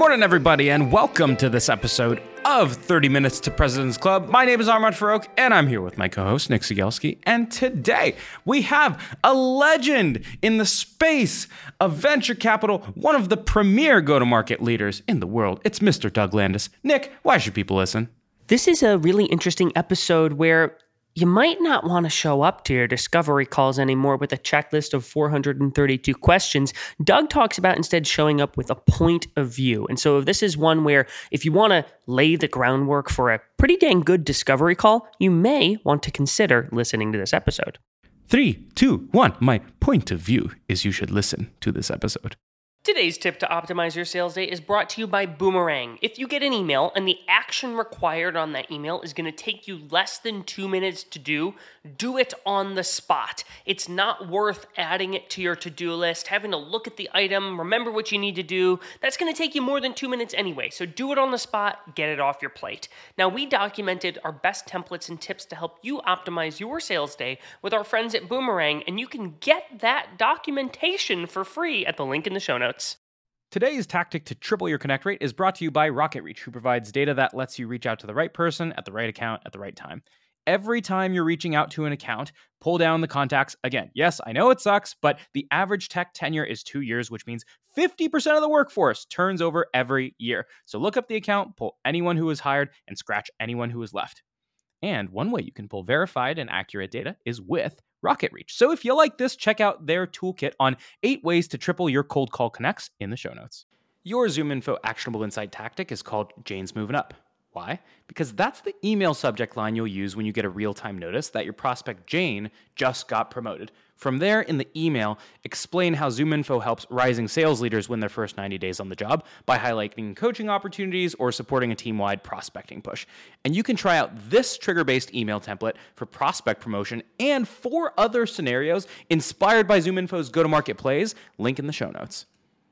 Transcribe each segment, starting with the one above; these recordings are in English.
morning, everybody, and welcome to this episode of 30 Minutes to President's Club. My name is Armand Farrokh, and I'm here with my co-host, Nick Cegelski. And today, we have a legend in the space of venture capital, one of the premier go-to-market leaders in the world. It's Mr. Doug Landis. Nick, why should people listen? This is a really interesting episode where you might not want to show up to your discovery calls anymore with a checklist of 432 questions. Doug talks about instead showing up with a point of view. And so this is one where if you want to lay the groundwork for a pretty dang good discovery call, you may want to consider listening to this episode. 3, 2, 1. My point of view is you should listen to this episode. Today's tip to optimize your sales day is brought to you by Boomerang. If you get an email and the action required on that email is going to take you less than 2 minutes to do it on the spot. It's not worth adding it to your to-do list, having to look at the item, remember what you need to do. That's going to take you more than 2 minutes anyway, so do it on the spot, get it off your plate. Now, we documented our best templates and tips to help you optimize your sales day with our friends at Boomerang, and you can get that documentation for free at the link in the show notes. Today's tactic to triple your connect rate is brought to you by RocketReach, who provides data that lets you reach out to the right person at the right account at the right time. Every time you're reaching out to an account, pull down the contacts. Again, yes, I know it sucks, but the average tech tenure is 2 years, which means 50% of the workforce turns over every year. So look up the account, pull anyone who was hired, and scratch anyone who was left. And one way you can pull verified and accurate data is with RocketReach. So if you like this, check out their toolkit on 8 ways to triple your cold call connects in the show notes. Your ZoomInfo actionable insight tactic is called Jane's Moving Up. Why? Because that's the email subject line you'll use when you get a real-time notice that your prospect Jane just got promoted. From there, in the email, explain how ZoomInfo helps rising sales leaders win their first 90 days on the job by highlighting coaching opportunities or supporting a team-wide prospecting push. And you can try out this trigger-based email template for prospect promotion and 4 other scenarios inspired by ZoomInfo's go-to-market plays, link in the show notes.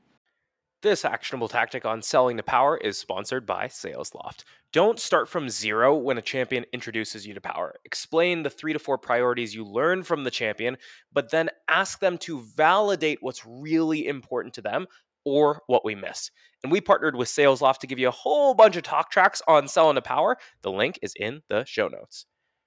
This actionable tactic on selling to power is sponsored by SalesLoft. Don't start from zero when a champion introduces you to power. Explain the 3 to 4 priorities you learn from the champion, but then ask them to validate what's really important to them or what we missed. And we partnered with SalesLoft to give you a whole bunch of talk tracks on selling to power. The link is in the show notes.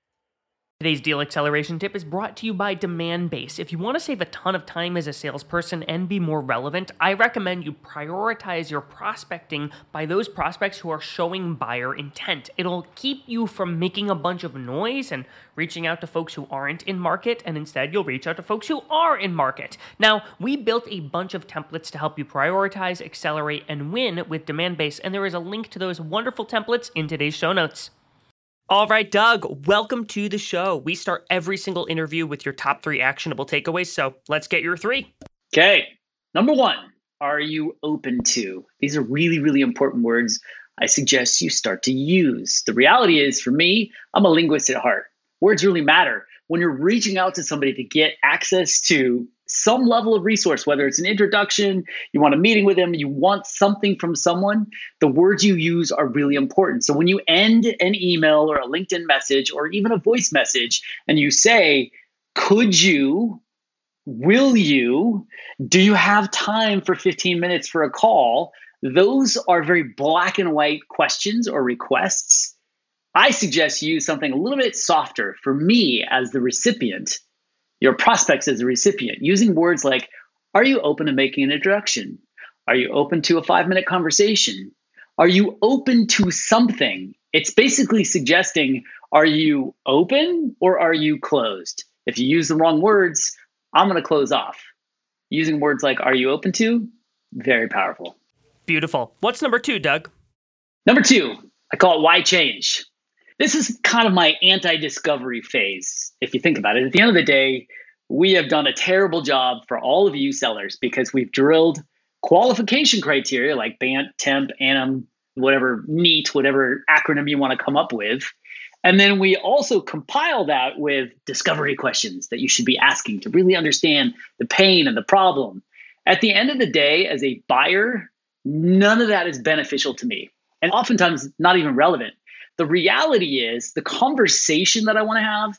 Today's deal acceleration tip is brought to you by Demandbase. If you want to save a ton of time as a salesperson and be more relevant, I recommend you prioritize your prospecting by those prospects who are showing buyer intent. It'll keep you from making a bunch of noise and reaching out to folks who aren't in market, and instead you'll reach out to folks who are in market. Now, we built a bunch of templates to help you prioritize, accelerate, and win with Demandbase, and there is a link to those wonderful templates in today's show notes. All right, Doug, welcome to the show. We start every single interview with your top 3 actionable takeaways, so let's get your 3. Okay. Number 1, are you open to? These are really, really important words I suggest you start to use. The reality is, for me, I'm a linguist at heart. Words really matter. When you're reaching out to somebody to get access to some level of resource, whether it's an introduction, you want a meeting with them, you want something from someone, the words you use are really important. So when you end an email or a LinkedIn message or even a voice message and you say, could you, will you, do you have time for 15 minutes for a call? Those are very black and white questions or requests. I suggest you use something a little bit softer for me as the recipient, your prospects as a recipient, using words like, are you open to making an introduction? Are you open to a 5-minute conversation? Are you open to something? It's basically suggesting, are you open or are you closed? If you use the wrong words, I'm going to close off. Using words like, are you open to? Very powerful. Beautiful. What's number 2, Doug? Number 2, I call it why change. This is kind of my anti-discovery phase, if you think about it. At the end of the day, we have done a terrible job for all of you sellers because we've drilled qualification criteria like BANT, TEMP, ANAM, whatever, NEAT, whatever acronym you want to come up with. And then we also compile that with discovery questions that you should be asking to really understand the pain and the problem. At the end of the day, as a buyer, none of that is beneficial to me, and oftentimes not even relevant. The reality is the conversation that I want to have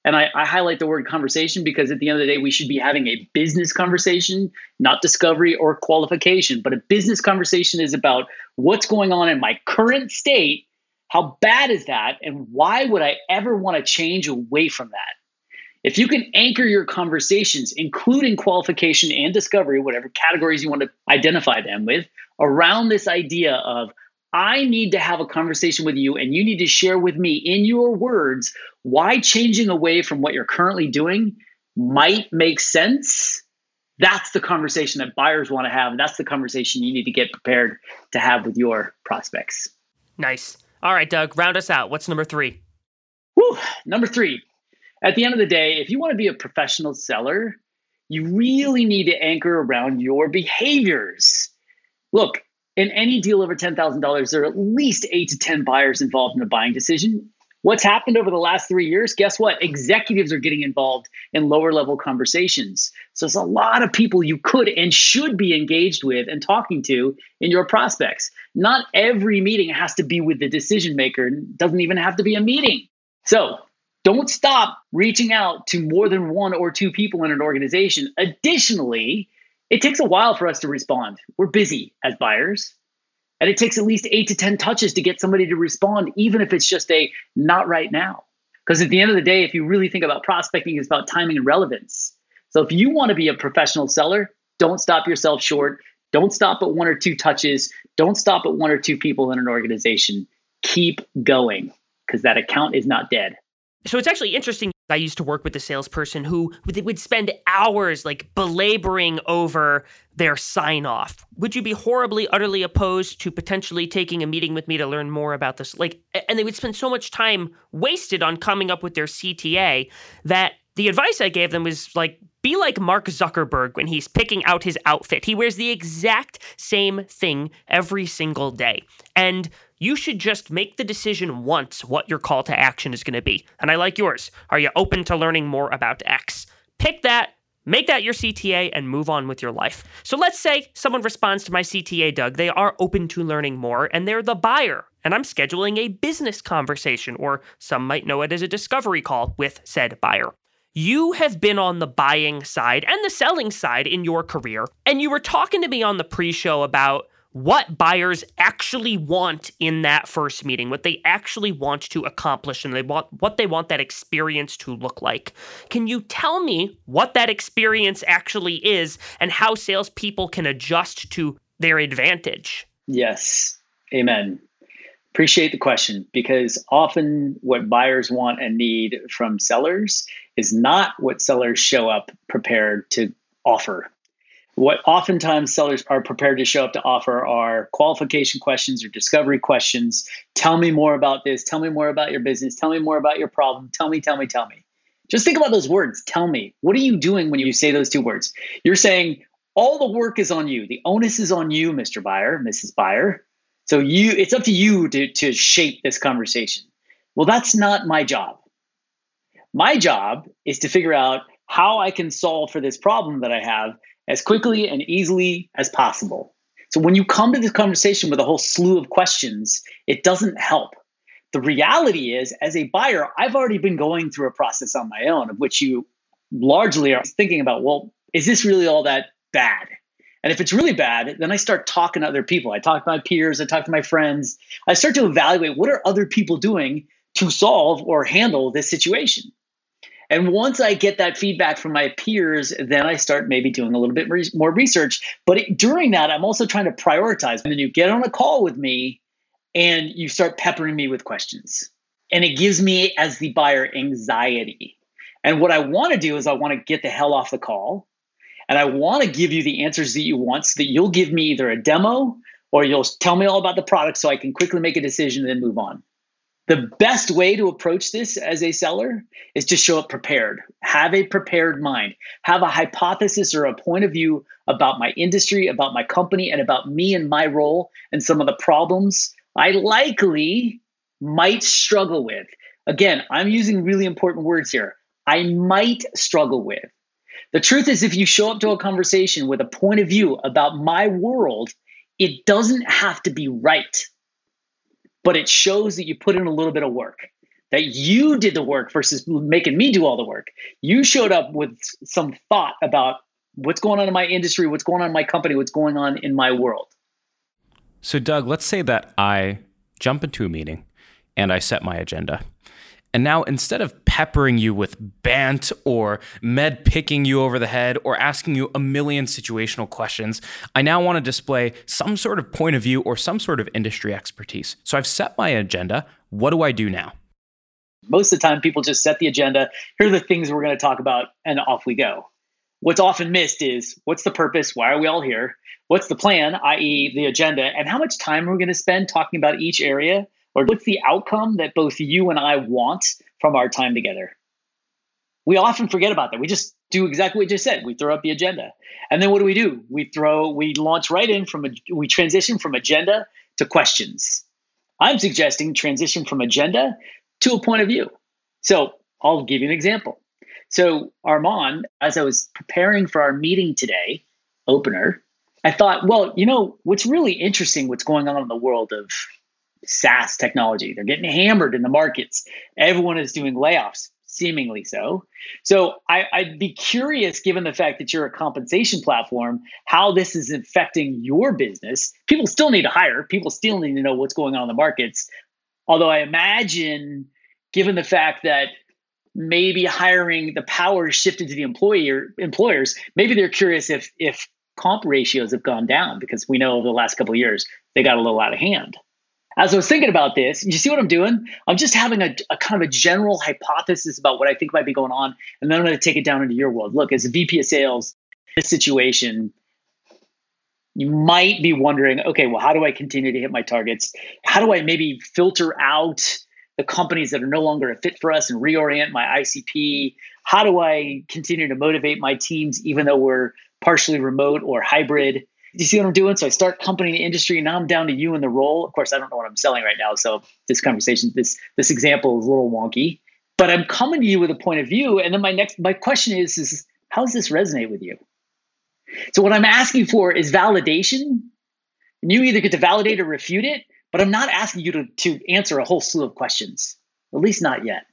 And I highlight the word conversation because at the end of the day, we should be having a business conversation, not discovery or qualification. But a business conversation is about what's going on in my current state. How bad is that? And why would I ever want to change away from that? If you can anchor your conversations, including qualification and discovery, whatever categories you want to identify them with, around this idea of, I need to have a conversation with you and you need to share with me in your words why changing away from what you're currently doing might make sense. That's the conversation that buyers want to have. And that's the conversation you need to get prepared to have with your prospects. Nice. All right, Doug, round us out. What's number 3? Whew, number 3. At the end of the day, if you want to be a professional seller, you really need to anchor around your behaviors. Look, in any deal over $10,000, there are at least 8 to 10 buyers involved in a buying decision. What's happened over the last 3 years? Guess what? Executives are getting involved in lower level conversations. So there's a lot of people you could and should be engaged with and talking to in your prospects. Not every meeting has to be with the decision maker. It doesn't even have to be a meeting. So don't stop reaching out to more than 1 or 2 people in an organization. Additionally, it takes a while for us to respond. We're busy as buyers. And it takes at least 8 to 10 touches to get somebody to respond, even if it's just a not right now. Because at the end of the day, if you really think about prospecting, it's about timing and relevance. So if you want to be a professional seller, don't stop yourself short. Don't stop at 1 or 2 touches. Don't stop at 1 or 2 people in an organization. Keep going because that account is not dead. So it's actually interesting. I used to work with a salesperson who would spend hours like belaboring over their sign off. Would you be horribly, utterly opposed to potentially taking a meeting with me to learn more about this? And they would spend so much time wasted on coming up with their CTA that the advice I gave them was be like Mark Zuckerberg when he's picking out his outfit. He wears the exact same thing every single day. And you should just make the decision once what your call to action is going to be. And I like yours. Are you open to learning more about X? Pick that, make that your CTA, and move on with your life. So let's say someone responds to my CTA, Doug. They are open to learning more, and they're the buyer. And I'm scheduling a business conversation, or some might know it as a discovery call with said buyer. You have been on the buying side and the selling side in your career, and you were talking to me on the pre-show about what buyers actually want in that first meeting, what they actually want to accomplish, and what they want that experience to look like. Can you tell me what that experience actually is and how salespeople can adjust to their advantage? Yes. Amen. Appreciate the question, because often what buyers want and need from sellers is not what sellers show up prepared to offer. What oftentimes sellers are prepared to show up to offer are qualification questions or discovery questions. Tell me more about this. Tell me more about your business. Tell me more about your problem. Tell me. Just think about those words. Tell me. What are you doing when you say those 2 words? You're saying all the work is on you. The onus is on you, Mr. Buyer, Mrs. Buyer. So it's up to you to shape this conversation. Well, that's not my job. My job is to figure out how I can solve for this problem that I have as quickly and easily as possible. So when you come to this conversation with a whole slew of questions, it doesn't help. The reality is, as a buyer, I've already been going through a process on my own, of which you largely are thinking about, well, is this really all that bad? And if it's really bad, then I start talking to other people. I talk to my peers, I talk to my friends. I start to evaluate what are other people doing to solve or handle this situation. And once I get that feedback from my peers, then I start maybe doing a little bit more research. But during that, I'm also trying to prioritize. And then you get on a call with me and you start peppering me with questions. And it gives me, as the buyer, anxiety. And what I want to do is I want to get the hell off the call. And I want to give you the answers that you want so that you'll give me either a demo or you'll tell me all about the product so I can quickly make a decision and then move on. The best way to approach this as a seller is to show up prepared. Have a prepared mind. Have a hypothesis or a point of view about my industry, about my company, and about me and my role and some of the problems I likely might struggle with. Again, I'm using really important words here. I might struggle with. The truth is, if you show up to a conversation with a point of view about my world, it doesn't have to be right. But it shows that you put in a little bit of work. that you did the work versus making me do all the work. You showed up with some thought about what's going on in my industry, what's going on in my company, what's going on in my world. So Doug, let's say that I jump into a meeting and I set my agenda. And now instead of peppering you with bant or med picking you over the head or asking you a million situational questions, I now want to display some sort of point of view or some sort of industry expertise. So I've set my agenda. What do I do now? Most of the time, people just set the agenda. Here are the things we're going to talk about, and off we go. What's often missed is what's the purpose? Why are we all here? What's the plan, i.e. the agenda, and how much time are we going to spend talking about each area? Or what's the outcome that both you and I want from our time together? We often forget about that. We just do exactly what you just said. We throw up the agenda. And then what do? We launch right in we transition from agenda to questions. I'm suggesting transition from agenda to a point of view. So I'll give you an example. So Armand, as I was preparing for our meeting today, opener, I thought, well, what's really interesting, what's going on in the world of SaaS technology. They're getting hammered in the markets. Everyone is doing layoffs, seemingly so. So I'd be curious, given the fact that you're a compensation platform, how this is affecting your business. People still need to hire. People still need to know what's going on in the markets. Although I imagine, given the fact that maybe hiring, the power is shifted to the employers, maybe they're curious if comp ratios have gone down, because we know over the last couple of years, they got a little out of hand. As I was thinking about this, you see what I'm doing? I'm just having a kind of a general hypothesis about what I think might be going on, and then I'm going to take it down into your world. Look, as a VP of sales, this situation, you might be wondering, okay, well, how do I continue to hit my targets? How do I maybe filter out the companies that are no longer a fit for us and reorient my ICP? How do I continue to motivate my teams, even though we're partially remote or hybrid? Do you see what I'm doing? So I start company and industry, and now I'm down to you in the role. Of course, I don't know what I'm selling right now. So this conversation, this example is a little wonky, but I'm coming to you with a point of view. And then my question is how does this resonate with you? So what I'm asking for is validation, and you either get to validate or refute it, but I'm not asking you to answer a whole slew of questions, at least not yet.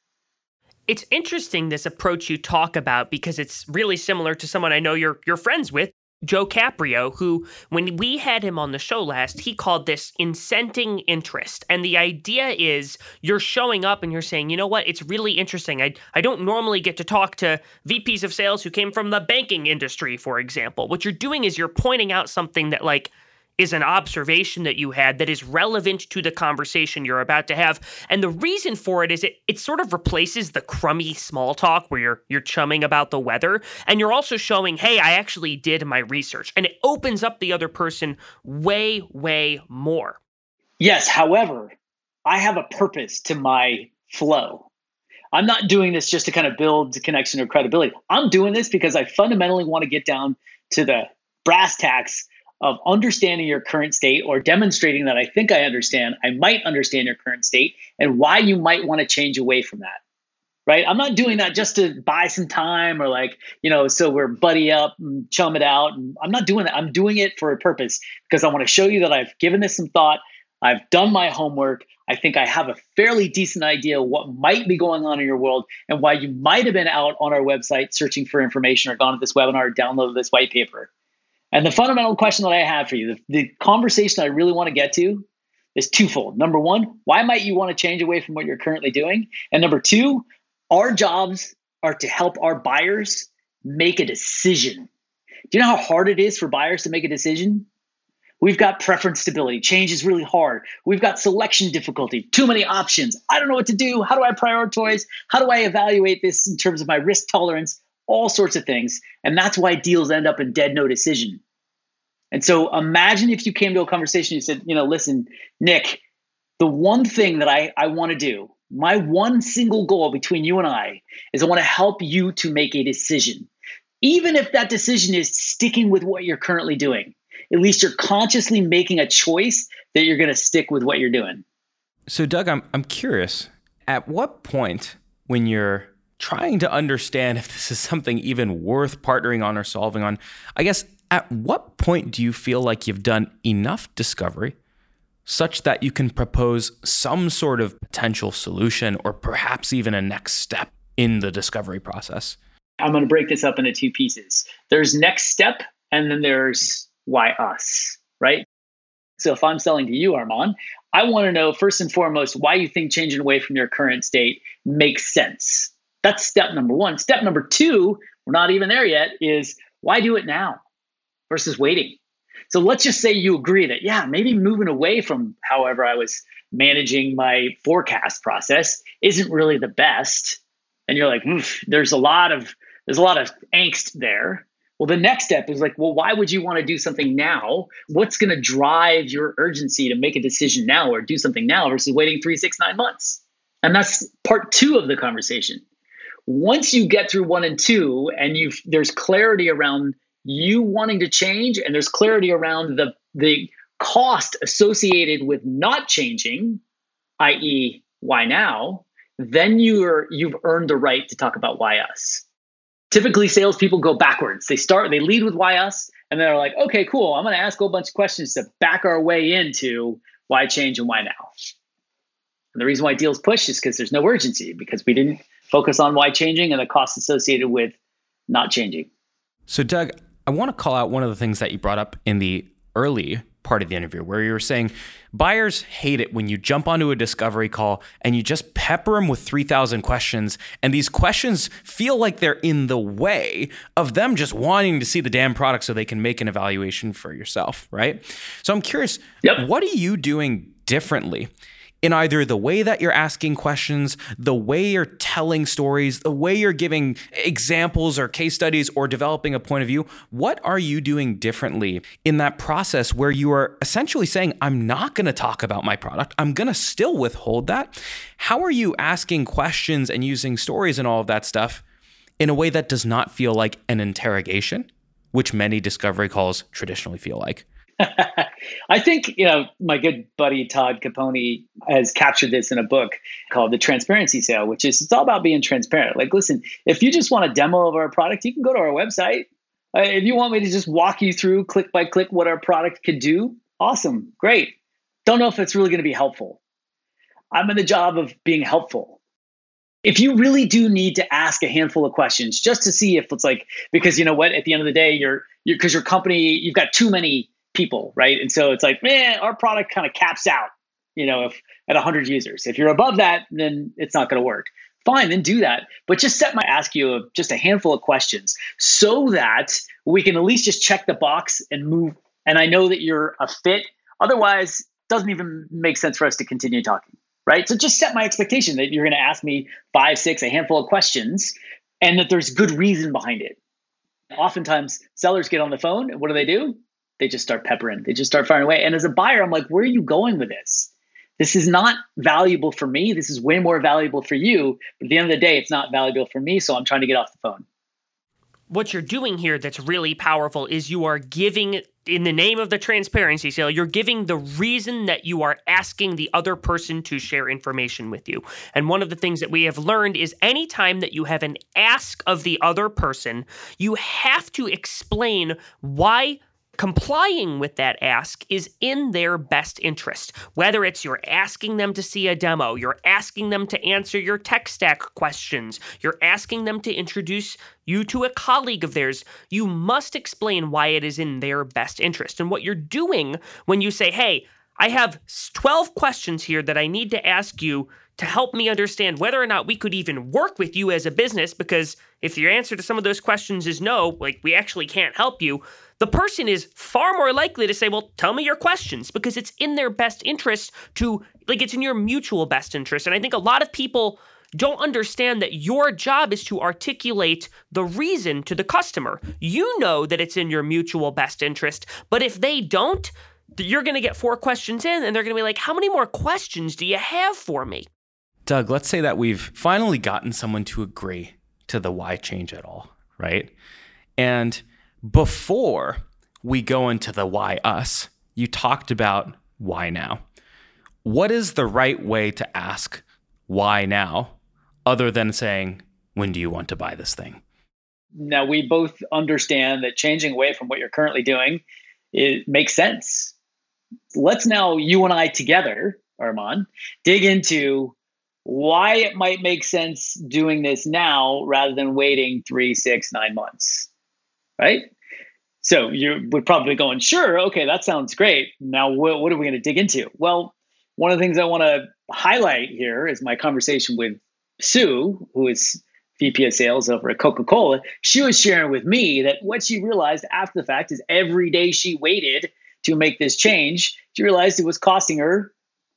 It's interesting, this approach you talk about, because it's really similar to someone I know you're friends with, Joe Caprio, who, when we had him on the show last, he called this incenting interest. And the idea is you're showing up and you're saying, you know what, it's really interesting. I don't normally get to talk to VPs of sales who came from the banking industry, for example. What you're doing is you're pointing out something that is an observation that you had that is relevant to the conversation you're about to have. And the reason for it is it sort of replaces the crummy small talk where you're chumming about the weather. And you're also showing, hey, I actually did my research. And it opens up the other person way, way more. Yes. However, I have a purpose to my flow. I'm not doing this just to kind of build connection or credibility. I'm doing this because I fundamentally want to get down to the brass tacks of understanding your current state, or demonstrating that I think I might understand your current state, and why you might want to change away from that, right? I'm not doing that just to buy some time or so we're buddy up and chum it out. And I'm not doing that. I'm doing it for a purpose, because I want to show you that I've given this some thought. I've done my homework. I think I have a fairly decent idea of what might be going on in your world, and why you might have been out on our website searching for information, or gone to this webinar, or downloaded this white paper. And the fundamental question that I have for you, the conversation I really want to get to, is twofold. Number one, why might you want to change away from what you're currently doing? And number two, our jobs are to help our buyers make a decision. Do you know how hard it is for buyers to make a decision? We've got preference stability. Change is really hard. We've got selection difficulty, too many options. I don't know what to do. How do I prioritize? How do I evaluate this in terms of my risk tolerance? All sorts of things. And that's why deals end up in dead no decision. And so imagine if you came to a conversation, you said, listen, Nick, the one thing that I want to do, my one single goal between you and I, is I want to help you to make a decision. Even if that decision is sticking with what you're currently doing, at least you're consciously making a choice that you're going to stick with what you're doing. So Doug, I'm curious, at what point, when you're trying to understand if this is something even worth partnering on or solving on, I guess, at what point do you feel like you've done enough discovery such that you can propose some sort of potential solution or perhaps even a next step in the discovery process? I'm going to break this up into two pieces. There's next step, and then there's why us, right? So if I'm selling to you, Armand, I want to know first and foremost why you think changing away from your current state makes sense. That's step number one. Step number two, we're not even there yet, is why do it now versus waiting? So let's just say you agree that, yeah, maybe moving away from however I was managing my forecast process isn't really the best. And you're like, there's a lot of angst there. Well, the next step is like, well, why would you want to do something now? What's going to drive your urgency to make a decision now or do something now versus waiting 3, 6, 9 months? And that's part two of the conversation. Once you get through 1 and 2 and there's clarity around you wanting to change and there's clarity around the cost associated with not changing, i.e. why now, then you've earned the right to talk about why us. Typically, salespeople go backwards. They lead with why us, and then they're like, okay, cool. I'm going to ask a whole bunch of questions to back our way into why change and why now. And the reason why deals push is because there's no urgency, because we didn't focus on why changing and the costs associated with not changing. So, Doug, I want to call out one of the things that you brought up in the early part of the interview where you were saying buyers hate it when you jump onto a discovery call and you just pepper them with 3,000 questions. And these questions feel like they're in the way of them just wanting to see the damn product so they can make an evaluation for yourself, right? So I'm curious, What are you doing differently in either the way that you're asking questions, the way you're telling stories, the way you're giving examples or case studies or developing a point of view? What are you doing differently in that process where you are essentially saying, I'm not going to talk about my product. I'm going to still withhold that. How are you asking questions and using stories and all of that stuff in a way that does not feel like an interrogation, which many discovery calls traditionally feel like? I think, my good buddy Todd Capone has captured this in a book called The Transparency Sale, which is, it's all about being transparent. Like, listen, if you just want a demo of our product, you can go to our website. If you want me to just walk you through click by click what our product could do, awesome, great. Don't know if it's really going to be helpful. I'm in the job of being helpful. If you really do need to ask a handful of questions just to see if it's like, because you know what, at the end of the day, because your company, you've got too many people, right? And so it's like, our product kind of caps out, if at 100 users. If you're above that, then it's not going to work. Fine, then do that. But just ask you just a handful of questions so that we can at least just check the box and move. And I know that you're a fit. Otherwise, it doesn't even make sense for us to continue talking, right? So just set my expectation that you're going to ask me 5, 6, a handful of questions, and that there's good reason behind it. Oftentimes, sellers get on the phone, and what do? They just start peppering. They just start firing away. And as a buyer, I'm like, where are you going with this? This is not valuable for me. This is way more valuable for you. But at the end of the day, it's not valuable for me. So I'm trying to get off the phone. What you're doing here that's really powerful is you are giving, in the name of the transparency sale, you're giving the reason that you are asking the other person to share information with you. And one of the things that we have learned is anytime that you have an ask of the other person, you have to explain why complying with that ask is in their best interest. Whether it's you're asking them to see a demo, you're asking them to answer your tech stack questions, you're asking them to introduce you to a colleague of theirs, you must explain why it is in their best interest. And what you're doing when you say, hey, I have 12 questions here that I need to ask you to help me understand whether or not we could even work with you as a business, because if your answer to some of those questions is no, like we actually can't help you, the person is far more likely to say, well, tell me your questions, because it's in their best interest it's in your mutual best interest. And I think a lot of people don't understand that your job is to articulate the reason to the customer. You know that it's in your mutual best interest, but if they don't, you're going to get 4 questions in and they're going to be like, how many more questions do you have for me? Doug, let's say that we've finally gotten someone to agree to the why change at all, right? And before we go into the why us, you talked about why now. What is the right way to ask why now, other than saying, when do you want to buy this thing? Now, we both understand that changing away from what you're currently doing, it makes sense. let's now, you and I together, Armand, dig into why it might make sense doing this now rather than waiting 3, 6, 9 months, right? So you would probably going, sure, okay, that sounds great. Now, what are we going to dig into? Well, one of the things I want to highlight here is my conversation with Sue, who is VP of sales over at Coca-Cola. She was sharing with me that what she realized after the fact is every day she waited to make this change, she realized it was costing her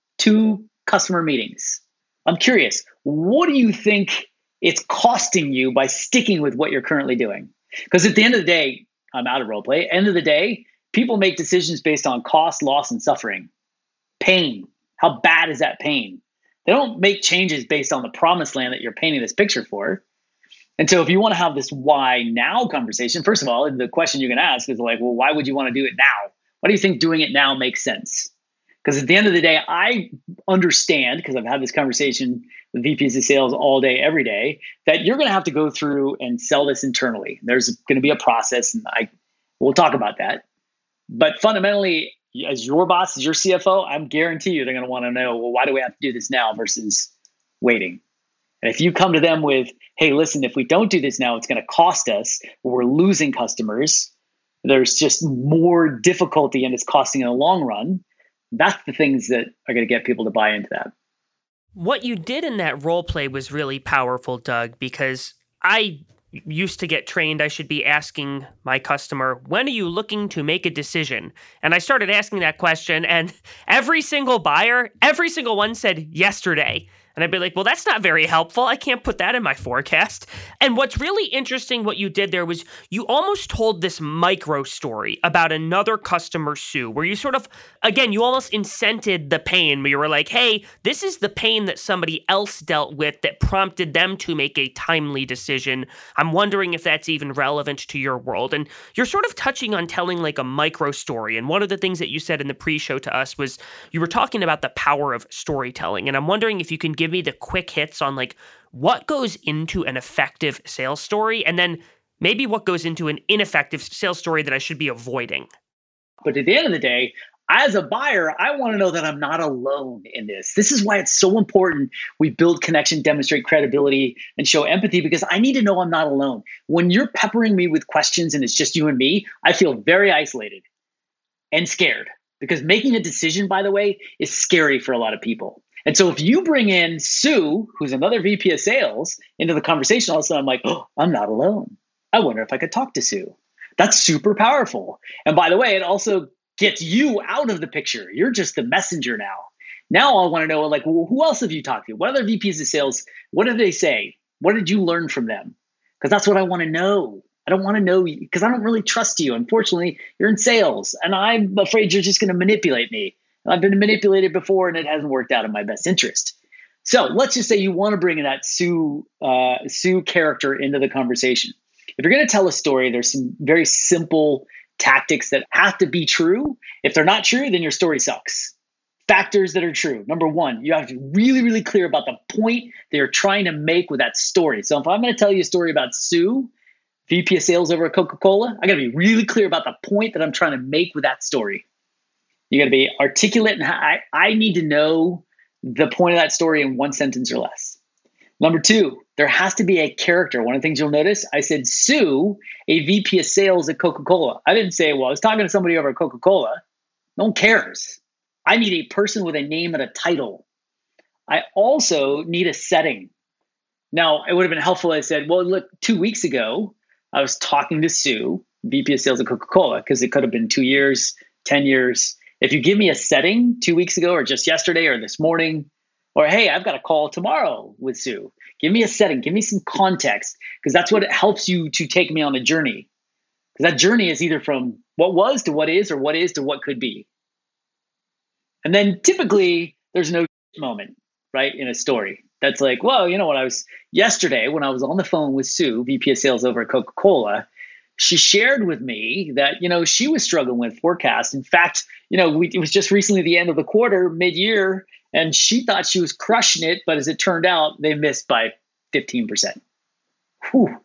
2 customer meetings. I'm curious, what do you think it's costing you by sticking with what you're currently doing? Because at the end of the day, I'm out of role play. End of the day, people make decisions based on cost, loss, and suffering. Pain. How bad is that pain? They don't make changes based on the promised land that you're painting this picture for. And so if you want to have this why now conversation, first of all, the question you can ask is like, well, why would you want to do it now? Why do you think doing it now makes sense? Because at the end of the day, I understand, because I've had this conversation with VPs of sales all day, every day, that you're going to have to go through and sell this internally. There's going to be a process, and we'll talk about that. But fundamentally, as your boss, as your CFO, I'm guarantee you they're going to want to know, well, why do we have to do this now versus waiting? And if you come to them with, hey, listen, if we don't do this now, it's going to cost us, we're losing customers, there's just more difficulty and it's costing in the long run. That's the things that are going to get people to buy into that. What you did in that role play was really powerful, Doug, because I used to get trained I should be asking my customer, when are you looking to make a decision? And I started asking that question, and every single buyer, every single one said yesterday. And I'd be like, well, that's not very helpful. I can't put that in my forecast. And what's really interesting, what you did there was you almost told this micro story about another customer, Sue, where you sort of, again, you almost incented the pain, where you were like, hey, this is the pain that somebody else dealt with that prompted them to make a timely decision. I'm wondering if that's even relevant to your world. And you're sort of touching on telling like a micro story. And one of the things that you said in the pre-show to us was you were talking about the power of storytelling. And I'm wondering if you can give me the quick hits on like what goes into an effective sales story, and then maybe what goes into an ineffective sales story that I should be avoiding. But at the end of the day, as a buyer, I want to know that I'm not alone in this. This is why it's so important we build connection, demonstrate credibility, and show empathy, because I need to know I'm not alone. When you're peppering me with questions and it's just you and me, I feel very isolated and scared, because making a decision, by the way, is scary for a lot of people. And so if you bring in Sue, who's another VP of sales, into the conversation, all of a sudden I'm like, oh, I'm not alone. I wonder if I could talk to Sue. That's super powerful. And by the way, it also gets you out of the picture. You're just the messenger now. Now I want to know, like, well, who else have you talked to? What other VPs of sales? What did they say? What did you learn from them? Because that's what I want to know. I don't want to know because I don't really trust you. Unfortunately, you're in sales, and I'm afraid you're just going to manipulate me. I've been manipulated before, and it hasn't worked out in my best interest. So let's just say you want to bring in that Sue character into the conversation. If you're going to tell a story, there's some very simple tactics that have to be true. If they're not true, then your story sucks. Factors that are true. Number one, you have to be really, really clear about the point that you're trying to make with that story. So if I'm going to tell you a story about Sue, VP of sales over at Coca-Cola, I got to be really clear about the point that I'm trying to make with that story. You got to be articulate, and I need to know the point of that story in one sentence or less. Number two, there has to be a character. One of the things you'll notice, I said Sue, a VP of sales at Coca-Cola. I didn't say, well, I was talking to somebody over at Coca-Cola. No one cares. I need a person with a name and a title. I also need a setting. Now, it would have been helpful if I said, well, look, 2 weeks ago, I was talking to Sue, VP of sales at Coca-Cola, because it could have been 2 years, 10 years. If you give me a setting 2 weeks ago or just yesterday or this morning, or hey, I've got a call tomorrow with Sue, give me a setting, give me some context, because that's what it helps you to take me on a journey. Because that journey is either from what was to what is, or what is to what could be. And then typically there's no moment, right, in a story. That's like, well, you know what, yesterday when I was on the phone with Sue, VP of sales over at Coca-Cola, she shared with me that, she was struggling with forecast. In fact, it was just recently the end of the quarter, mid-year, and she thought she was crushing it. But as it turned out, they missed by 15%. Whew.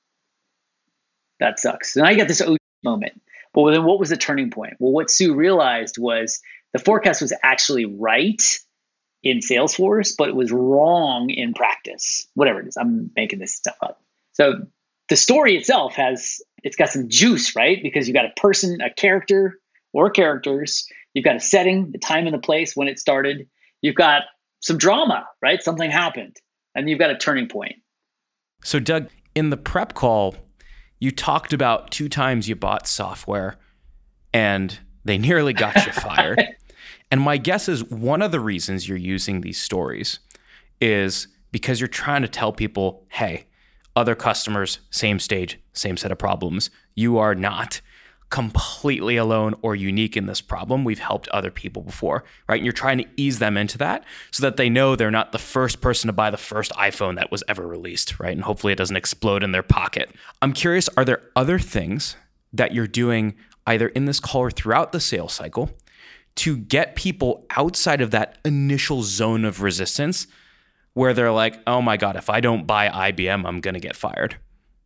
That sucks. And I got this moment. But then what was the turning point? Well, what Sue realized was The forecast was actually right in Salesforce, but it was wrong in practice. Whatever it is, I'm making this stuff up. So the story itself it's got some juice, right? Because you've got a person, a character or characters. You've got a setting, the time and the place when it started. You've got some drama, right? Something happened. And you've got a turning point. So Doug, in the prep call, you talked about 2 times you bought software and they nearly got you fired. And my guess is one of the reasons you're using these stories is because you're trying to tell people, hey, other customers, same stage, same set of problems. You are not completely alone or unique in this problem. We've helped other people before, right? And you're trying to ease them into that so that they know they're not the first person to buy the first iPhone that was ever released, right? And hopefully it doesn't explode in their pocket. I'm curious, are there other things that you're doing either in this call or throughout the sales cycle to get people outside of that initial zone of resistance where they're like, oh my God, if I don't buy IBM, I'm going to get fired?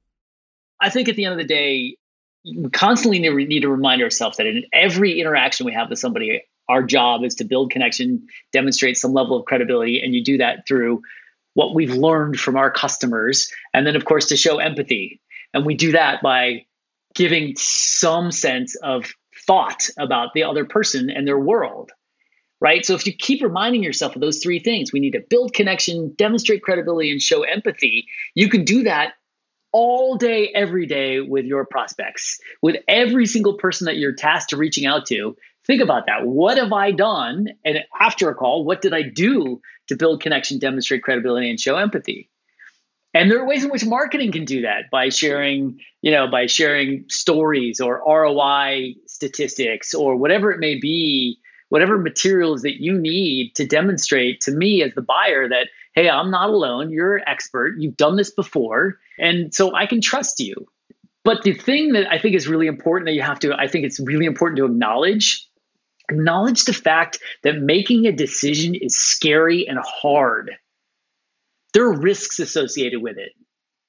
I think at the end of the day, we constantly need to remind ourselves that in every interaction we have with somebody, our job is to build connection, demonstrate some level of credibility, and you do that through what we've learned from our customers, and then, of course, to show empathy. And we do that by giving some sense of thought about the other person and their world, right? So if you keep reminding yourself of those 3 things, we need to build connection, demonstrate credibility, and show empathy. You can do that all day, every day with your prospects, with every single person that you're tasked to reaching out to. Think about that. What have I done? And after a call, what did I do to build connection, demonstrate credibility, and show empathy? And there are ways in which marketing can do that by sharing stories or ROI statistics or whatever it may be, whatever materials that you need to demonstrate to me as the buyer that, hey, I'm not alone. You're an expert. You've done this before. And so I can trust you. But the thing that I think is really important I think it's really important to acknowledge the fact that making a decision is scary and hard. There are risks associated with it.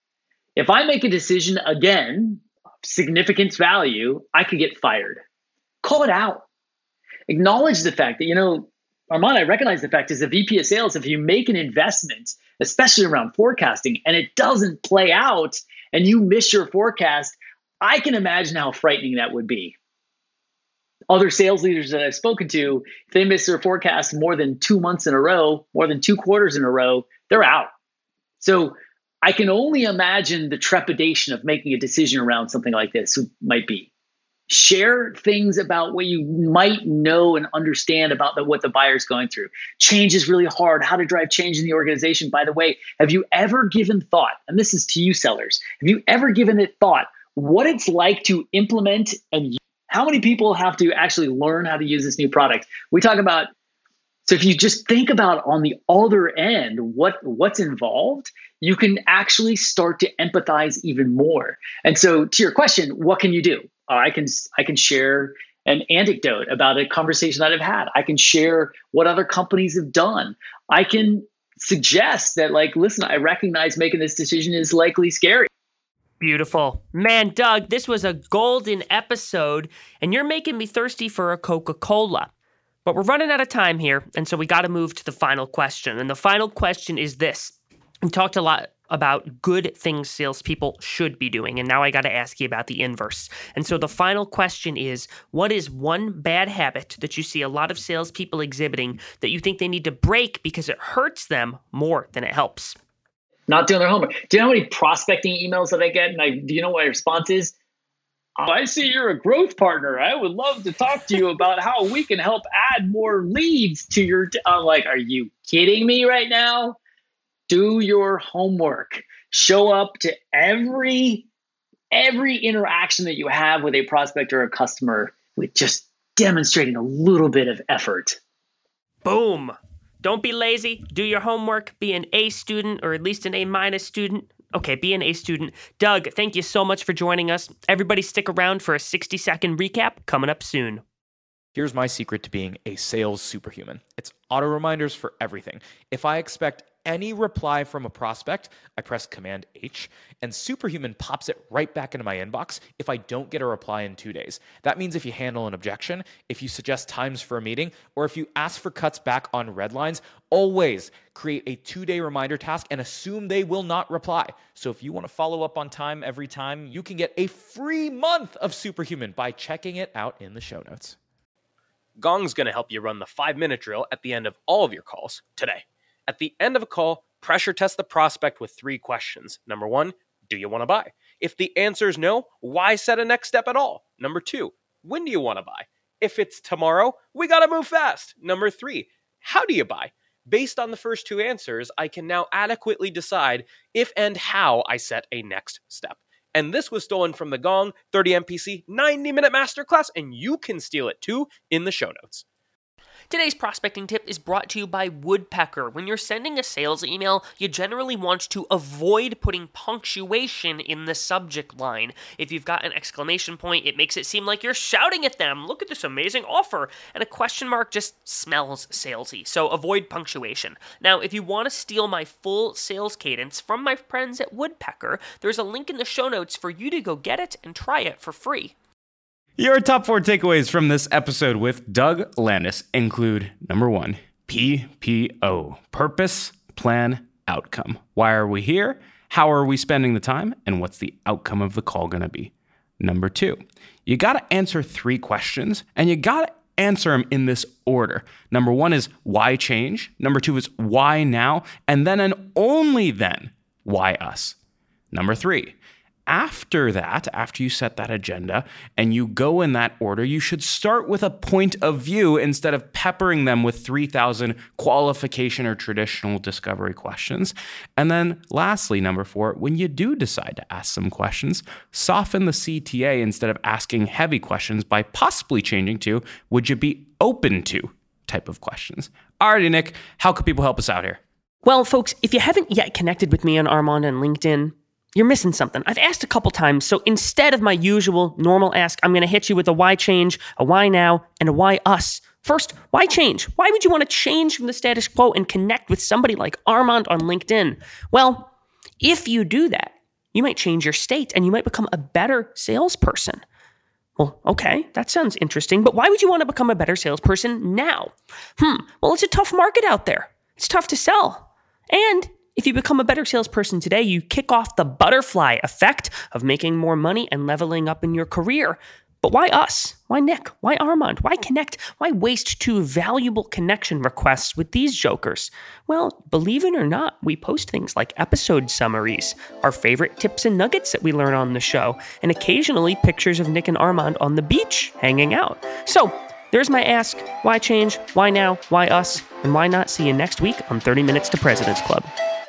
If I make a decision, again, of significant value, I could get fired. Call it out. Acknowledge the fact that, Armand, I recognize the fact as a VP of sales, if you make an investment, especially around forecasting, and it doesn't play out and you miss your forecast, I can imagine how frightening that would be. Other sales leaders that I've spoken to, if they miss their forecast more than 2 months in a row, more than 2 quarters in a row, they're out. So I can only imagine the trepidation of making a decision around something like this might be. Share things about what you might know and understand about what the buyer's going through. Change is really hard. How to drive change in the organization. By the way, have you ever given thought, and this is to you sellers, have you ever given it thought what it's like to implement and how many people have to actually learn how to use this new product? We talk about, so if you just think about on the other end, what's involved, you can actually start to empathize even more. And so to your question, what can you do? I can share an anecdote about a conversation that I've had. I can share what other companies have done. I can suggest that, listen, I recognize making this decision is likely scary. Beautiful. Man, Doug, this was a golden episode, and you're making me thirsty for a Coca-Cola. But we're running out of time here, and so we got to move to the final question. And the final question is this. We talked a lot about good things salespeople should be doing, and now I got to ask you about the inverse. And so the final question is, what is one bad habit that you see a lot of salespeople exhibiting that you think they need to break because it hurts them more than it helps? Not doing their homework. Do you know how many prospecting emails that I get? And do you know what my response is? I see you're a growth partner. I would love to talk to you about how we can help add more leads to your... I'm like, are you kidding me right now? Do your homework. Show up to every interaction that you have with a prospect or a customer with just demonstrating a little bit of effort. Boom. Don't be lazy. Do your homework. Be an A student, or at least an A- student. Okay, be an A student. Doug, thank you so much for joining us. Everybody stick around for a 60-second recap coming up soon. Here's my secret to being a sales superhuman. It's auto reminders for everything. If I expect any reply from a prospect, I press Command H, and Superhuman pops it right back into my inbox if I don't get a reply in 2 days. That means if you handle an objection, if you suggest times for a meeting, or if you ask for cuts back on red lines, always create a 2-day reminder task and assume they will not reply. So if you want to follow up on time every time, you can get a free month of Superhuman by checking it out in the show notes. Gong's going to help you run the 5-minute drill at the end of all of your calls today. At the end of a call, pressure test the prospect with 3 questions. Number 1, do you want to buy? If the answer is no, why set a next step at all? Number 2, when do you want to buy? If it's tomorrow, we got to move fast. Number 3, how do you buy? Based on the first 2 answers, I can now adequately decide if and how I set a next step. And this was stolen from the Gong 30 MPC 90-minute masterclass, and you can steal it too in the show notes. Today's prospecting tip is brought to you by Woodpecker. When you're sending a sales email, you generally want to avoid putting punctuation in the subject line. If you've got an exclamation point, it makes it seem like you're shouting at them, look at this amazing offer, and a question mark just smells salesy, so avoid punctuation. Now, if you want to steal my full sales cadence from my friends at Woodpecker, there's a link in the show notes for you to go get it and try it for free. Your top 4 takeaways from this episode with Doug Landis include number 1, PPO, purpose, plan, outcome. Why are we here? How are we spending the time? And what's the outcome of the call going to be? Number 2, you got to answer 3 questions, and you got to answer them in this order. Number 1 is why change? Number 2 is why now? And then and only then, why us? Number 3, after that, after you set that agenda and you go in that order, you should start with a point of view instead of peppering them with 3,000 qualification or traditional discovery questions. And then lastly, number 4, when you do decide to ask some questions, soften the CTA instead of asking heavy questions by possibly changing to, would you be open to type of questions. Alrighty, Nick, how can people help us out here? Well, folks, if you haven't yet connected with me on Armand and LinkedIn, you're missing something. I've asked a couple times, so instead of my usual normal ask, I'm going to hit you with a why change, a why now, and a why us. First, why change? Why would you want to change from the status quo and connect with somebody like Armand on LinkedIn? Well, if you do that, you might change your state and you might become a better salesperson. Well, okay, that sounds interesting, but why would you want to become a better salesperson now? Well, it's a tough market out there. It's tough to sell. And if you become a better salesperson today, you kick off the butterfly effect of making more money and leveling up in your career. But why us? Why Nick? Why Armand? Why connect? Why waste 2 valuable connection requests with these jokers? Well, believe it or not, we post things like episode summaries, our favorite tips and nuggets that we learn on the show, and occasionally pictures of Nick and Armand on the beach hanging out. So there's my ask. Why change? Why now? Why us? And why not see you next week on 30 Minutes to President's Club?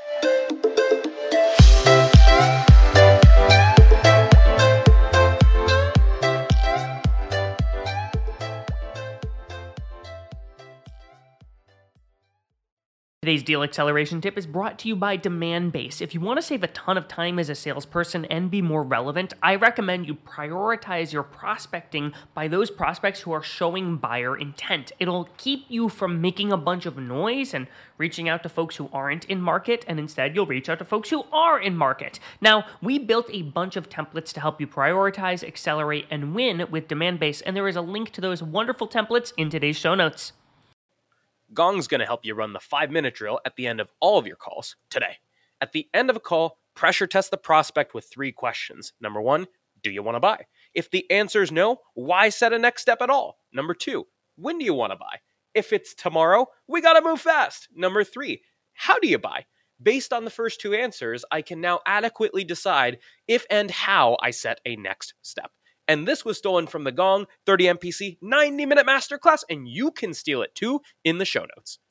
Today's deal acceleration tip is brought to you by Demandbase. If you want to save a ton of time as a salesperson and be more relevant, I recommend you prioritize your prospecting by those prospects who are showing buyer intent. It'll keep you from making a bunch of noise and reaching out to folks who aren't in market, and instead you'll reach out to folks who are in market. Now, we built a bunch of templates to help you prioritize, accelerate, and win with Demandbase, and there is a link to those wonderful templates in today's show notes. Gong's going to help you run the 5-minute drill at the end of all of your calls today. At the end of a call, pressure test the prospect with 3 questions. Number 1, do you want to buy? If the answer is no, why set a next step at all? Number 2, when do you want to buy? If it's tomorrow, we got to move fast. Number 3, how do you buy? Based on the first 2 answers, I can now adequately decide if and how I set a next step. And this was stolen from the Gong 30 MPC 90-minute masterclass, and you can steal it too in the show notes.